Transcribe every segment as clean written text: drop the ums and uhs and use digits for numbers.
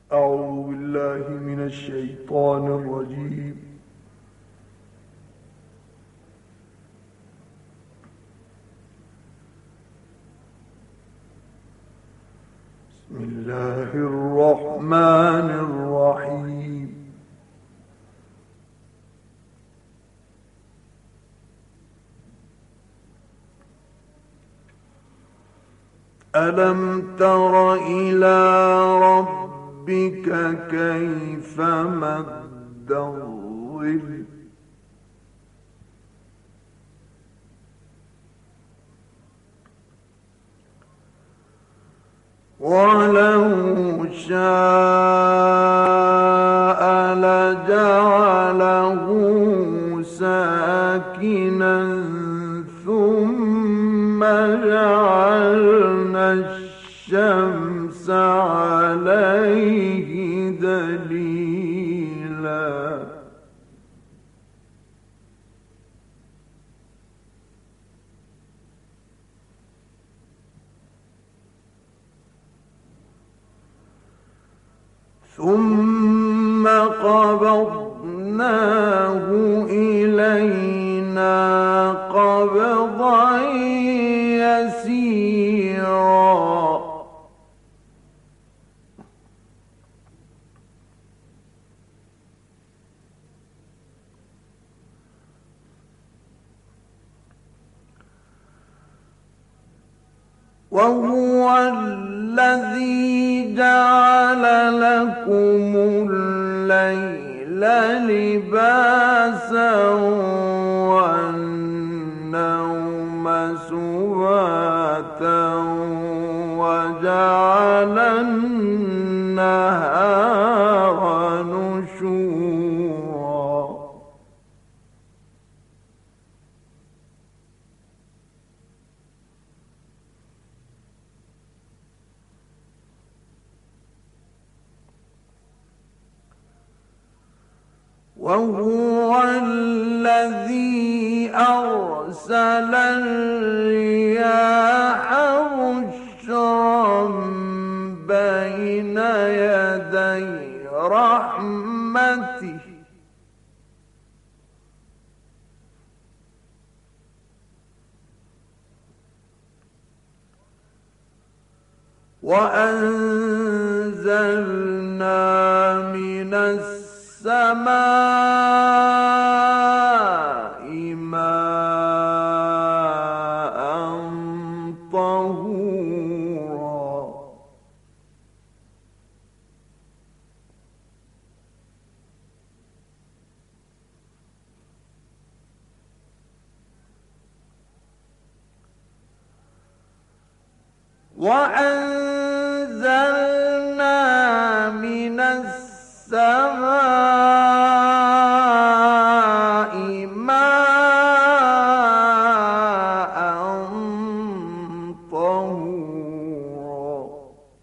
أعوذ بالله من الشيطان الرجيم. بسم الله الرحمن الرحيم. ألم تر إلى ربك كيف مد الظل ولو شاء لجعله ساكنا ثم جعلنا الشمس عليه دليلا ثم قبضناه إلينا قبضا يسيرا وهو الذي جعل لكم الليل لباسا والنوم سباتا وجعل النهار نشورا وهو الذي أرسل الرياح بشرا بين يدي رحمته وأنزلنا من السماء ماء طهورا وأنزلنا من السماء ماء طهورا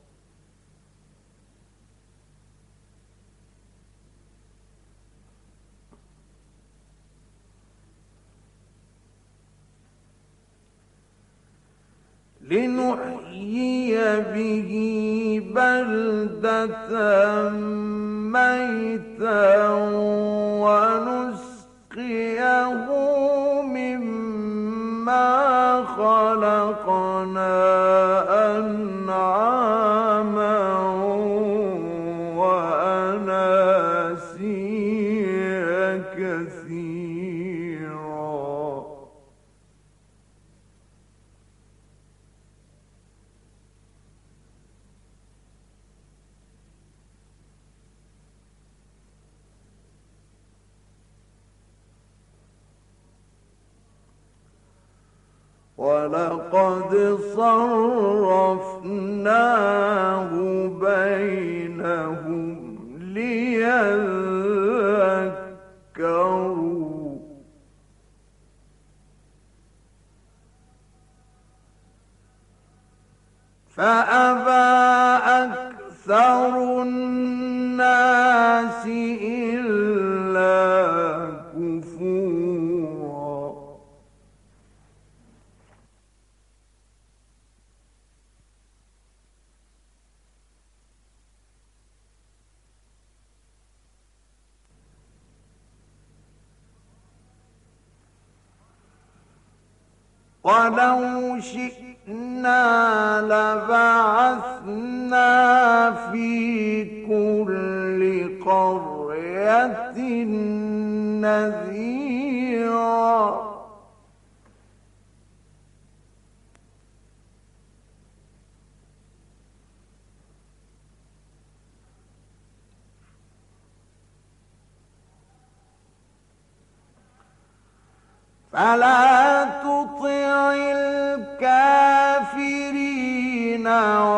لنحيي به بلدة ميتا ونسقيه مما خلقنا أنعاما وأناسيا كثيرا ولقد صرفناه بينهم ليذكروا فأبى أكثر الناس إلا كفورا ولو شئنا لبعثنا في كل قرية نذيرا فلا تطع الكافرين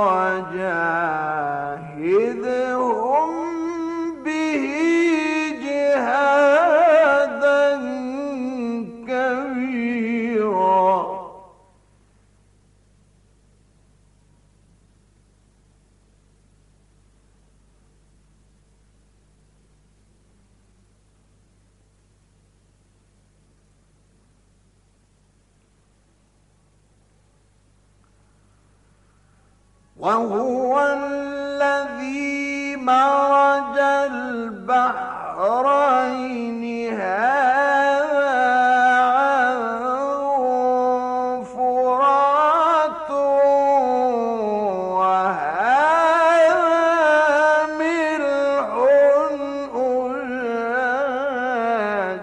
وجاهدهم به جهادا كبيرا وهو الذي مرج البحرين هذا عذب فرات وهذا ملح أجاج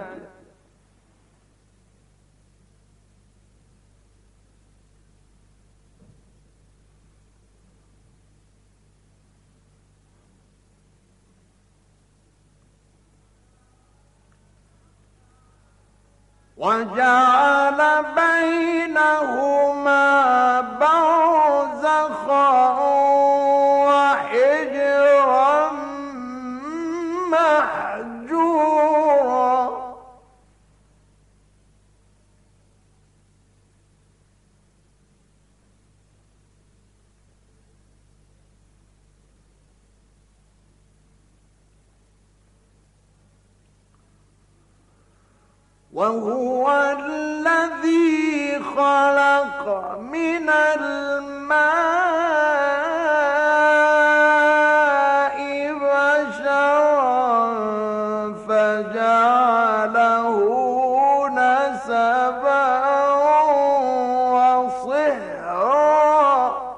وجعل بينهما برزخا وحجرا محجورا وهو الذي خلق من الماء بشرا فجعله نسبا وصهرا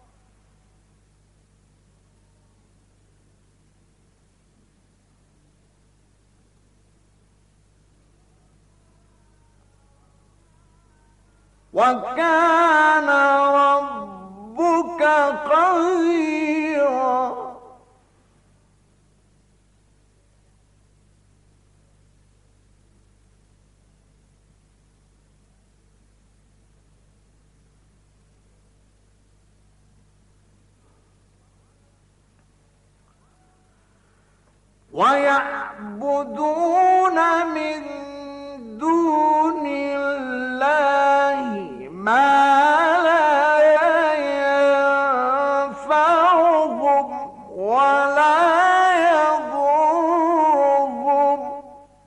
وكان ربك قديرا ويعبدون من دون الله ما لا ينفعهم ولا يضرهم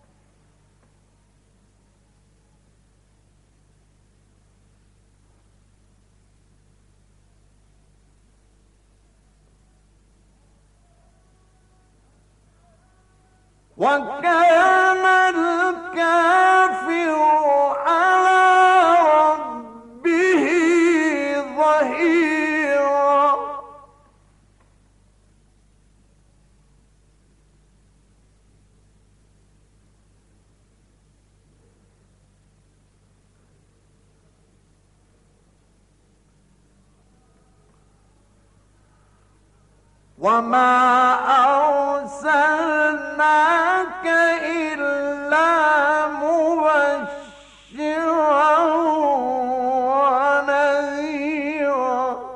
وكان الكافر على ربه ظهيرا وما أرسلناك إلا مبشرا ونذيرا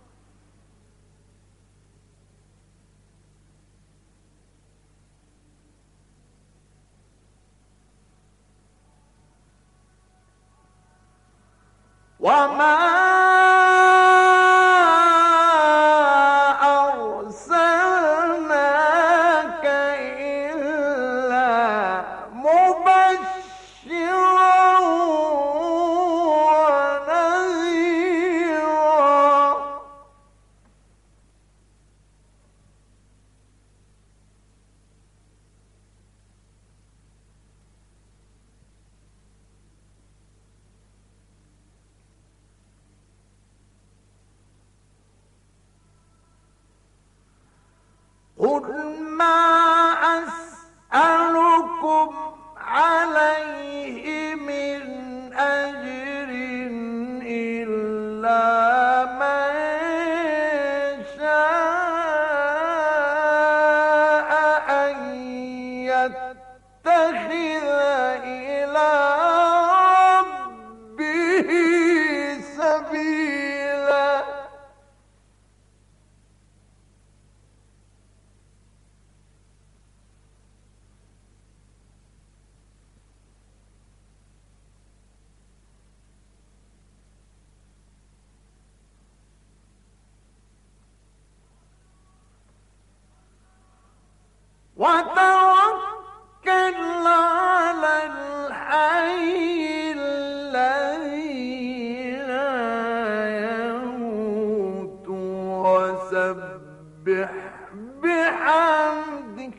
وما أرسلناك إلا مبشرا ونذيرا قل ما أسألكم عليه من أجر إلا من شاء أن يتخذ إلى ربه سبيلا. وتوكل على الحي الذي لا يموت وسبح بحمده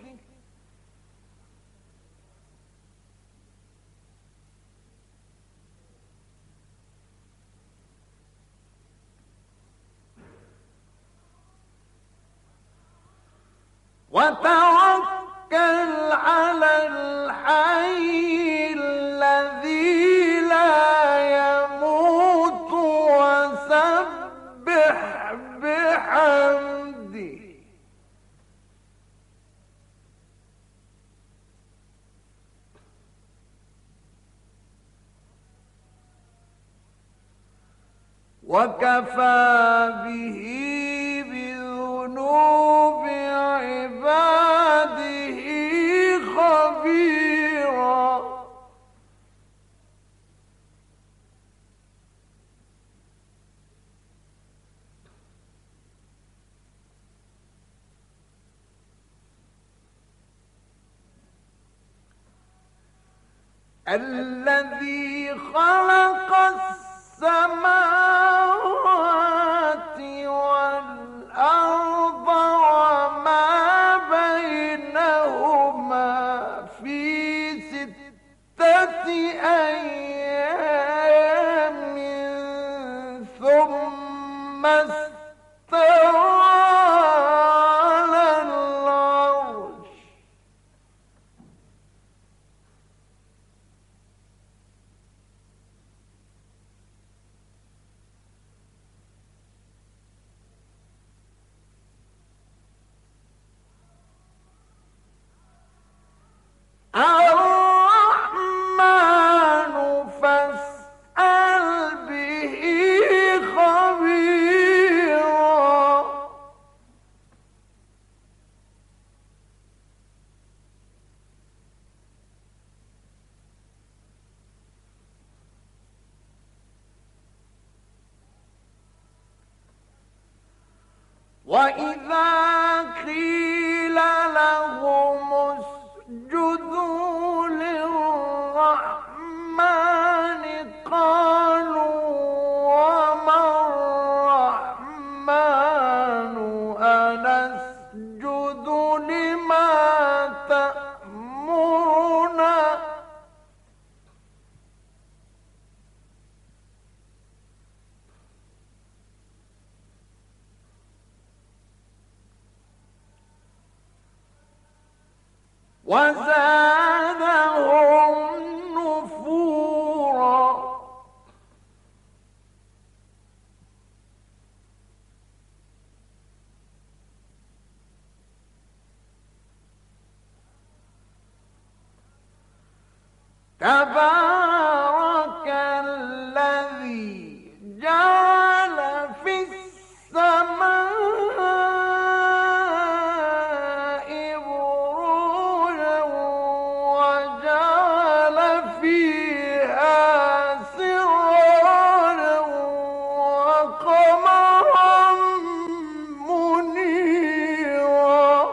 وتوكل على الحي الذي لا يموت وسبح بحمده وكفى به بذنوب عباده خبيرا. الذي خلق السماوات والأرض وما بينهما في 6 أيام ثم استوى على العرش. الرحمن فاسأل به خبيرا. وإذا قيل لهم اسجدوا للرحمن قالوا وما الرحمن أنسجد لما تأمرنا وزادهم نفورا. تبارك الذي جعل في السماء بروجا وجعل فيها سراجا وقمرا منيرا.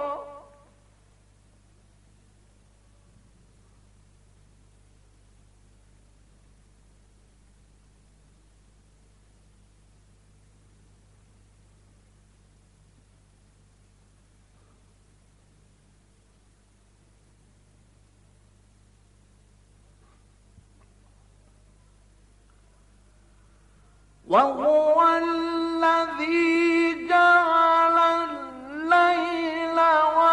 وهو الذي جعل الليل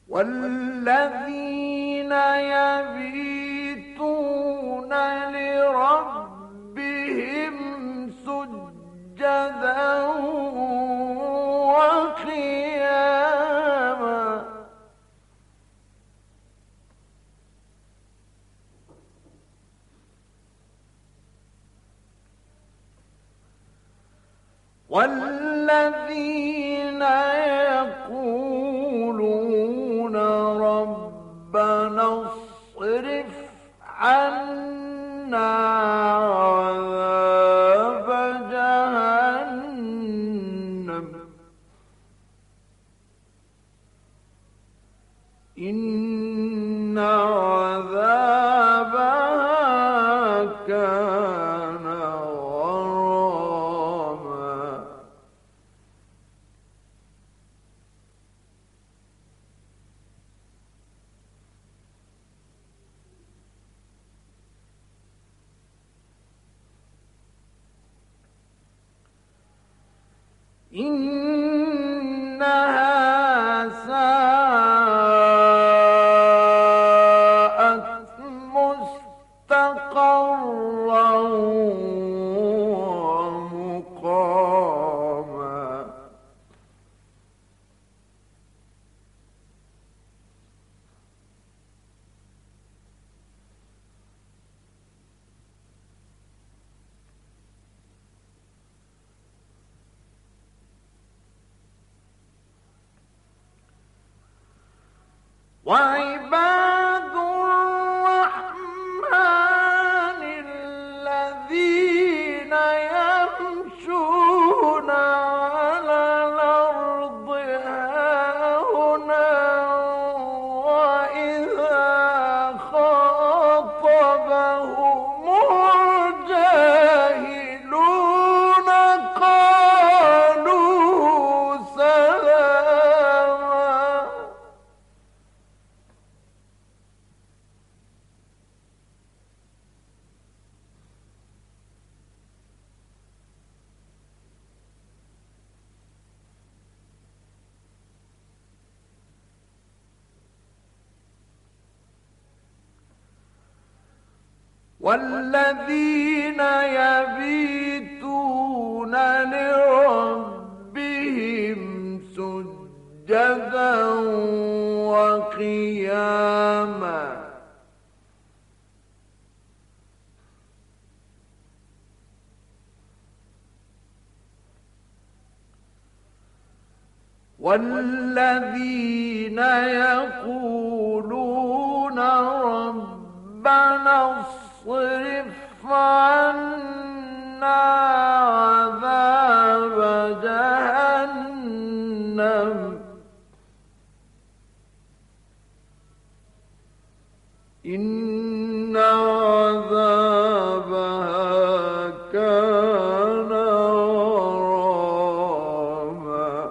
والذين يبيتون لربهم سجدا وقياما والذين يقولون ربنا اصرف عنا عذاب جهنم إن عذابها كان غراما إنها ساءت مستقرا ومقاما وعباد الرحمن الذين يمشون على الأرض هونا وإذا خاطبهم الجاهلون قالوا سلاما والذين يبيتون لربهم سجدا وقياما والذين يقولون ربنا اصرف عنا عذاب جهنم إن عذابها كان غراما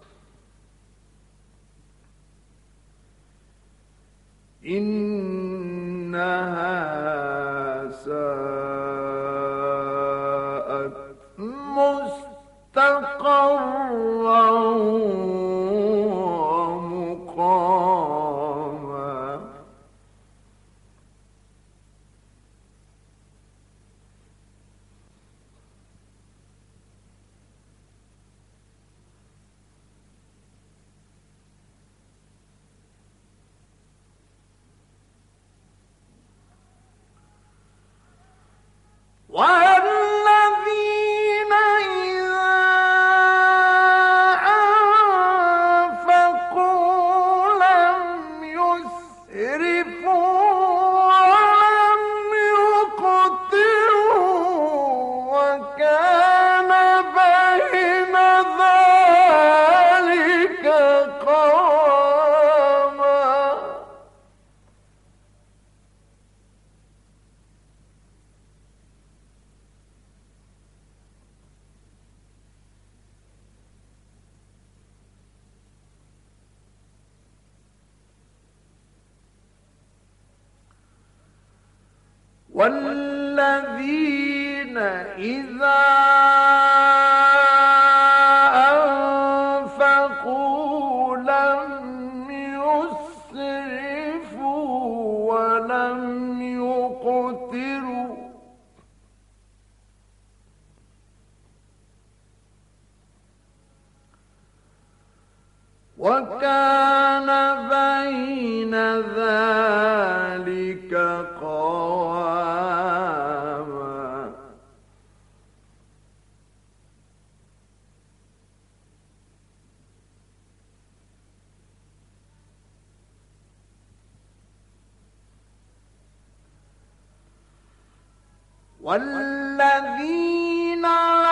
إنها ساءت مستقرا ومقاما والذين إذا أنفقوا لم يسرفوا ولم يقتروا وكان بين ذلك قواما والذين إذا أنفقوا لم يسرفوا وكان بين ذلك قواما. والذين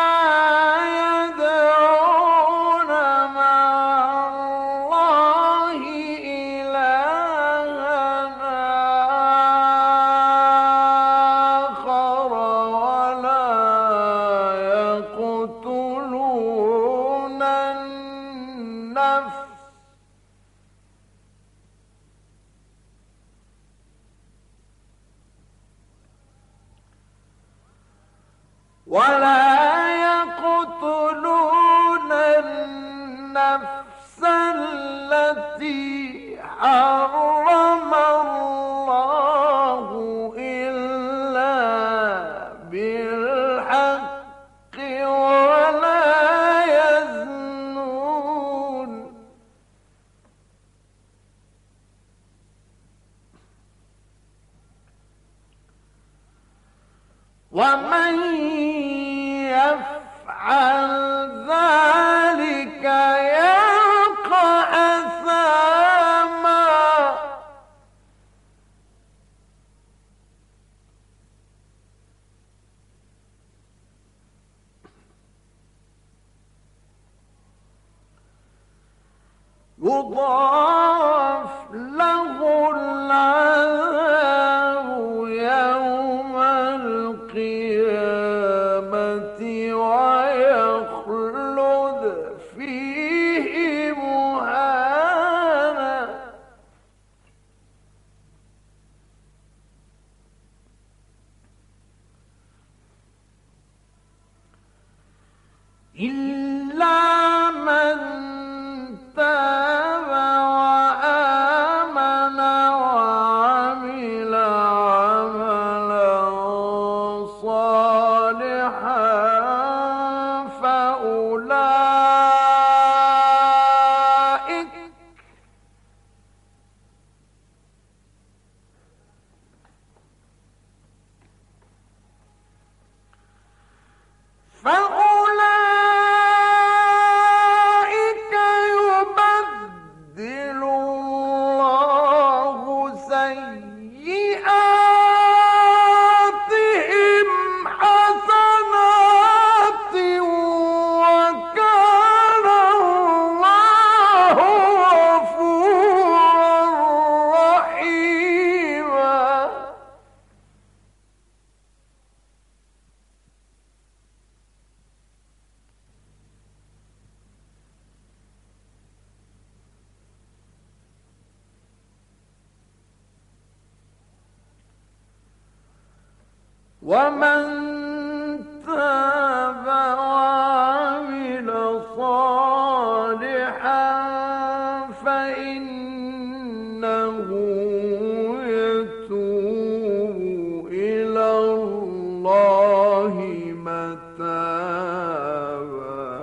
ولا يقتلون النفس التي حرم الله إلا بالحق ولا يزنون. ومن يفعل ذلك يلقى أثاما. يضاعف له العذاب يوم القيامة ويخلد فيه مهانا. إلا من تاب وآمن وعمل عملا صالحا فأولئك يبدل الله سيئاتهم حسنات وكان الله غفورا رحيما. ومن تاب وعمل صالحا فإنه يتوب إلى الله متابا.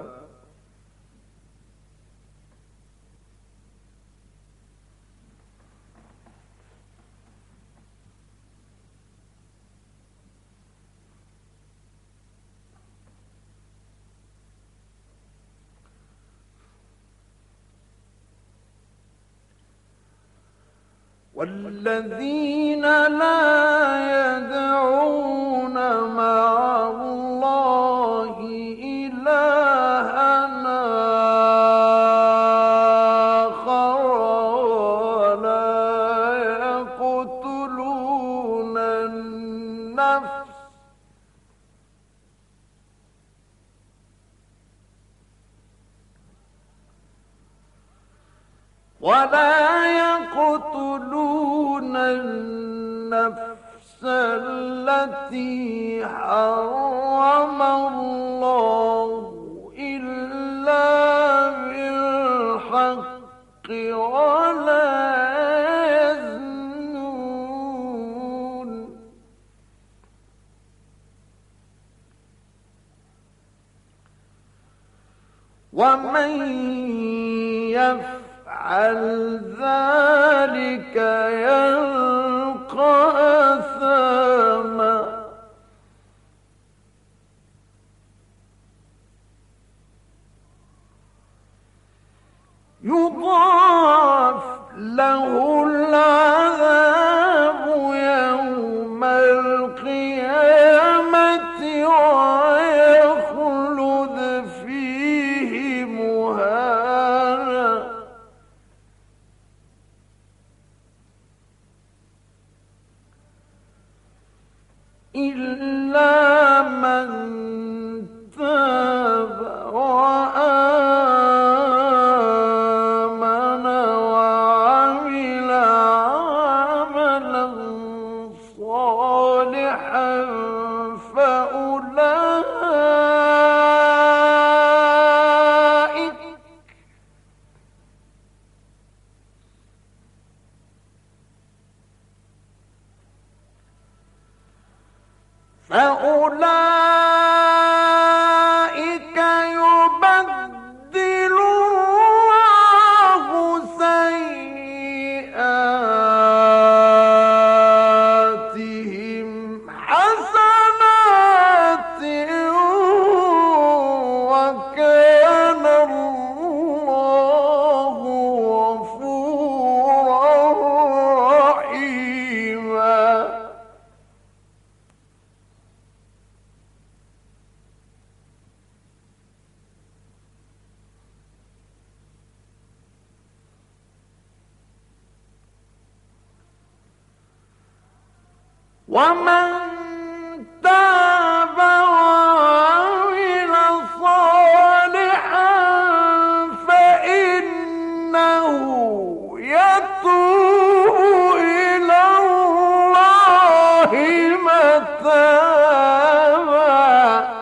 والذين لا يدعون مع الله إلها آخر ولا يقتلون النفس التي حرم الله إلا بالحق ولا يزنون. ومن يفعل يفعل ذلك يلقى أثاما يضاعف له العذاب يوم القيامة ويخلد فيه مهانا إلا من تاب وآمن وعمل عملا صالحا فأولئك يبدل الله سيئاتهم حسنات وكان الله غفورا رحيما ومن تاب وعمل صالحا فإنه يتوب إلى الله متابا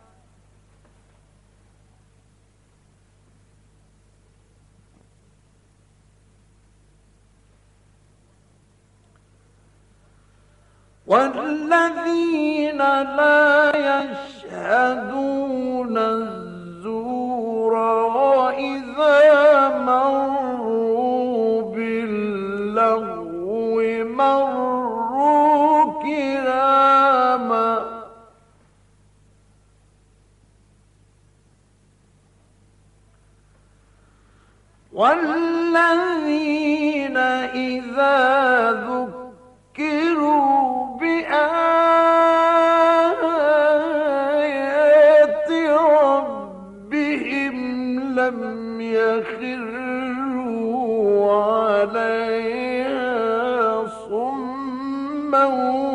والذين لا يشهدون الزور وإذا مروا باللغو مروا كراما والذين إذا ذكروا بآيات ربهم لم يخروا عليها صما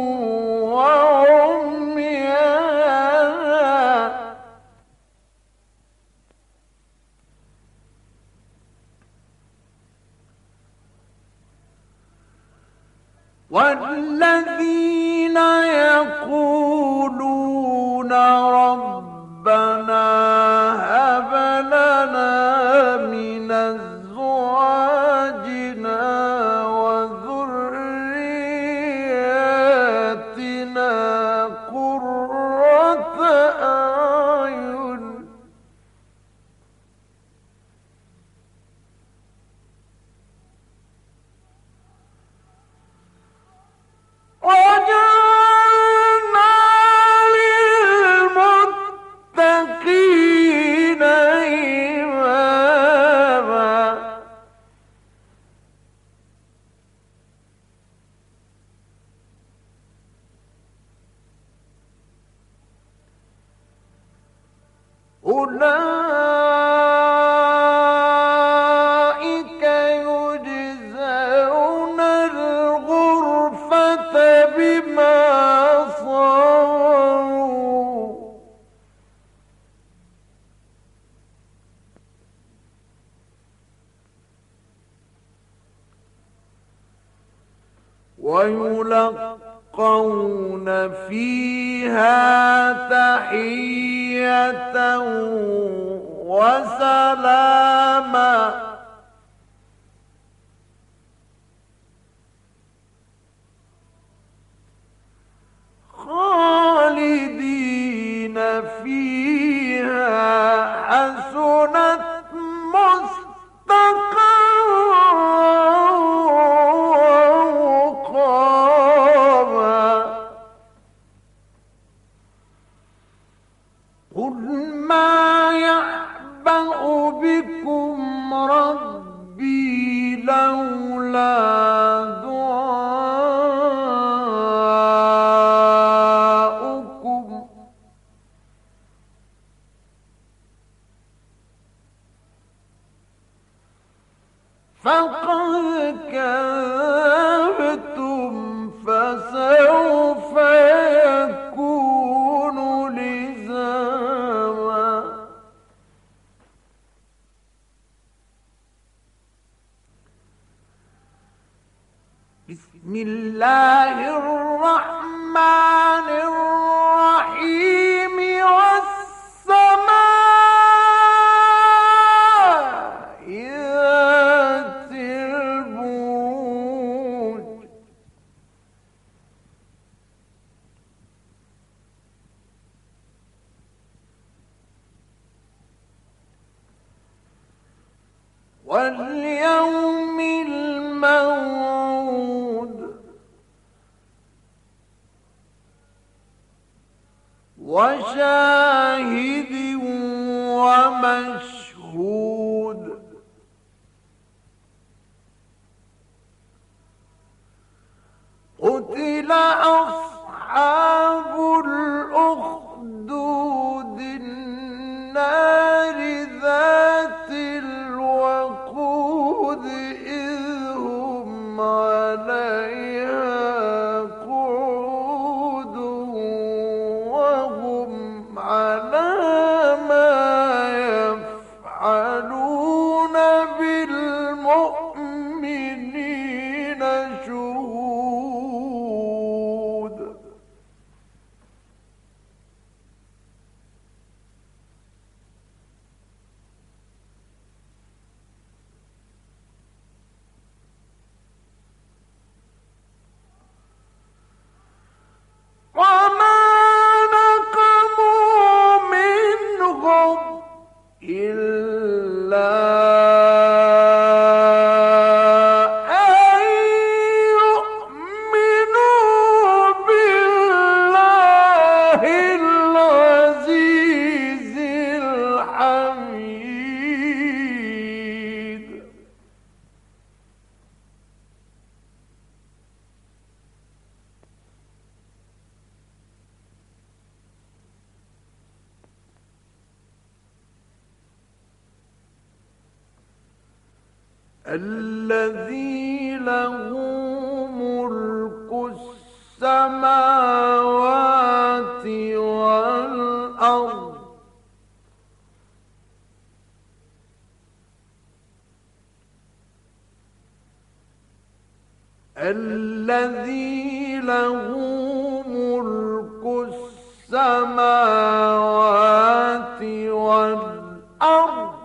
وعميانا والذين يقولون ربنا هب لنا من أزواجنا وذرياتنا قرة أعين وجعلنا للمتقين إماما أولئك يجزون الغرفة بما صبروا ويلقون فيها تحية وسلاما خالدين فيها حسنت مستقرا فقد كذبتم فسوف يكون لزاما. بسم الله الرحمن الرحيم. والسماء ذات البروج واليوم الموعود وشاهد ومشهود. قتل أصحاب الأخدود النار ذات الوقود إذ هم عليها قعود وهم على ما يفعلون بالمؤمنين شهود. وما نقموا منهم إلا أن يؤمنوا بالله العزيز الحميد. الذي له ملك السماوات والأرض الذي له ملك السماوات والأرض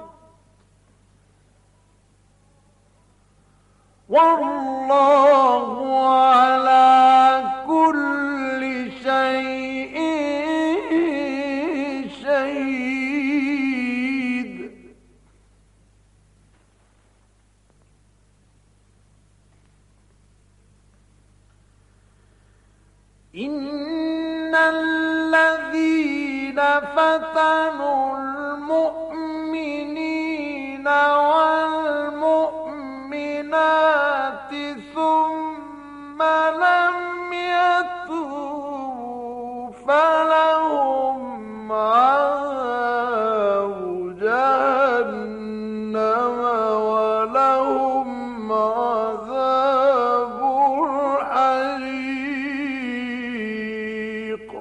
والله على كل شيء شهيد. إن الذين فتنوا المؤمنين والمؤمنات ثم لم يتوبوا فلهم عذاب جهنم ولهم عذاب الحريق.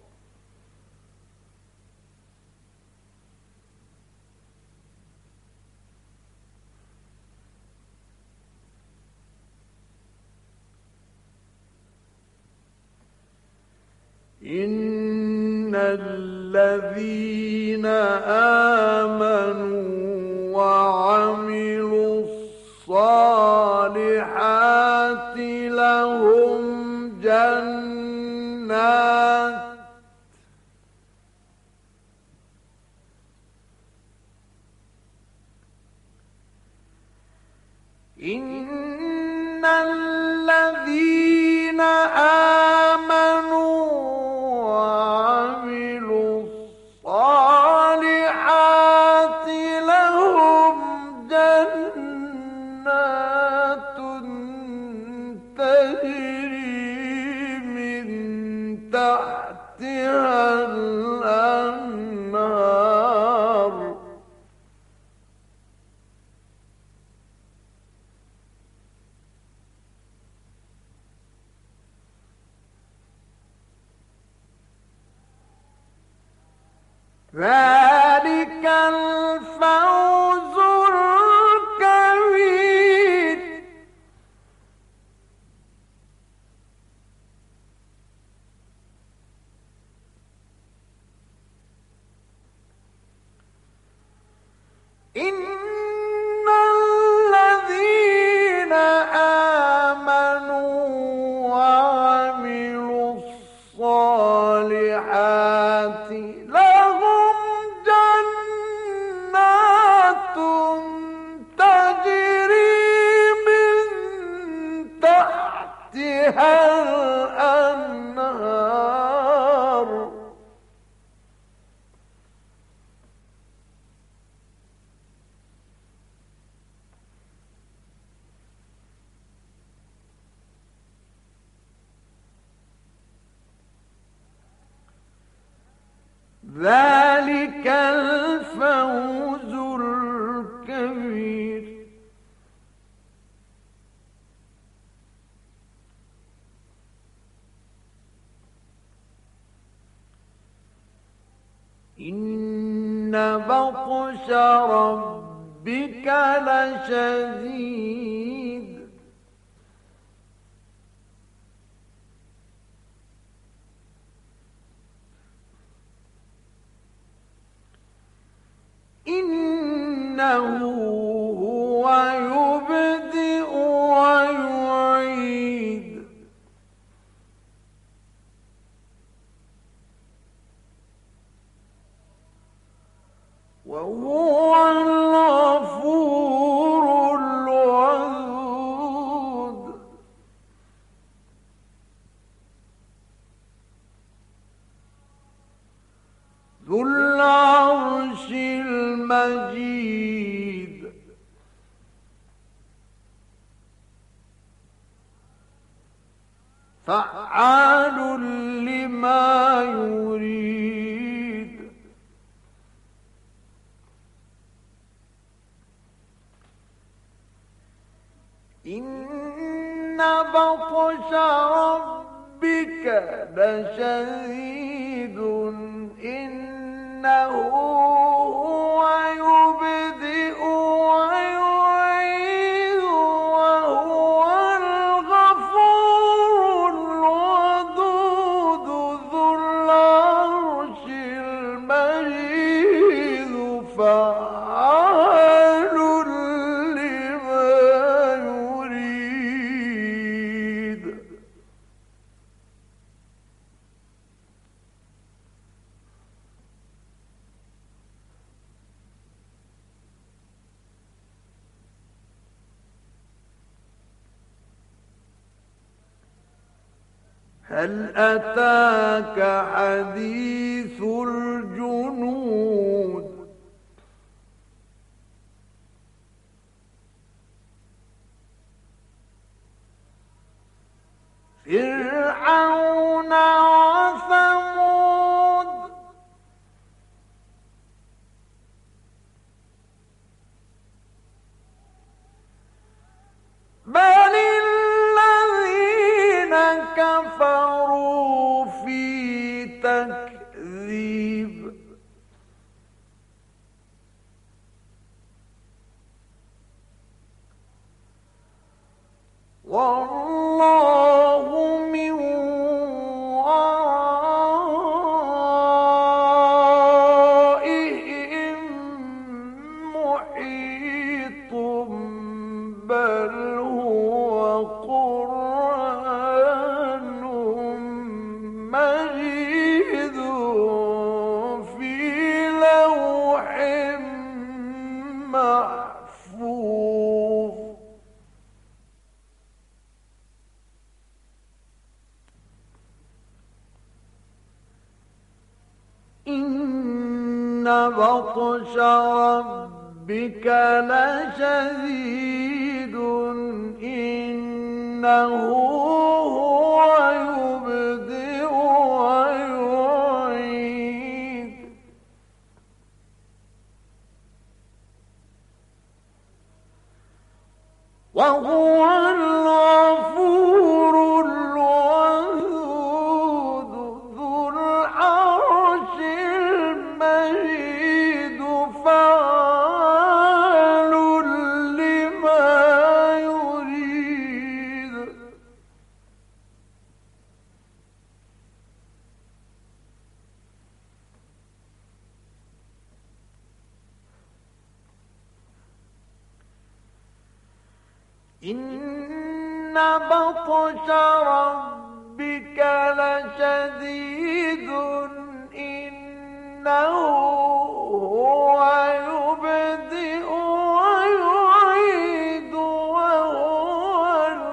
إن الذين آمنوا وعملوا الصالحات لهم جنات إن الذين آمنوا وعملوا الصالحات لهم جنات تجري من تحتها الأنهار ذلك الفوز الكبير. إن الذين آمنوا وعملوا الصالحات لهم جنات تجري من تحتها الأنهار. ذلك الفوز الكبير. إن بطش ربك لشديد. إنه هو يبدئ ويعيد. وهو الغفور الودود. ذو العرش المجيد. فعال لما يريد. إن بطش ربك لشديد. إنه هو يبدئ ويعيد وهو الغفور الودود. ذو العرش المجيد. فعال لما يريد. هل أتاك حديث الجنود. فرعون وثمود. بل الذين كفروا في تكذيب. والله من ورائهم محيط. بل هو قرآن مجيد في لوح محفوظ. إن بطش ربك لشديد. إنه هو يبدئ ويعيد. وهو الغفور الودود. ذو العرش المجيد. إن بطش ربك لشديد إنه هو يبدئ ويعيد وهو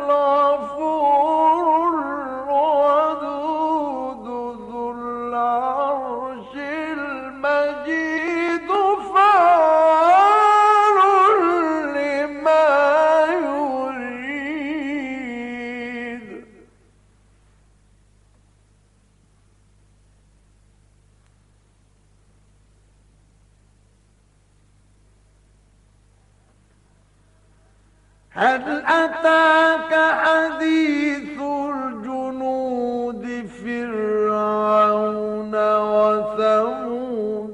الغفور الودود ذو العرش المجيد فعال لما يريد هل أتاك حديث الجنود فرعون وثمود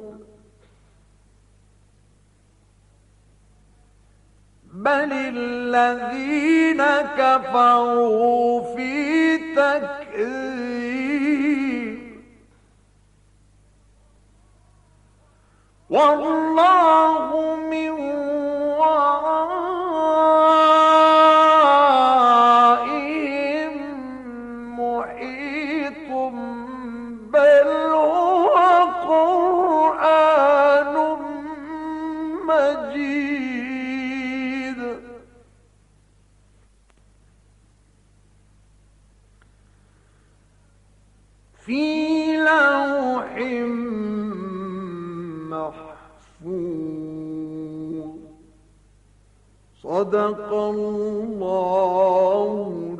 بل الذين كفروا في تكذيب والله من ورائهم محيط بل هو قرآن مجيد في لوح محفوظ صدق الله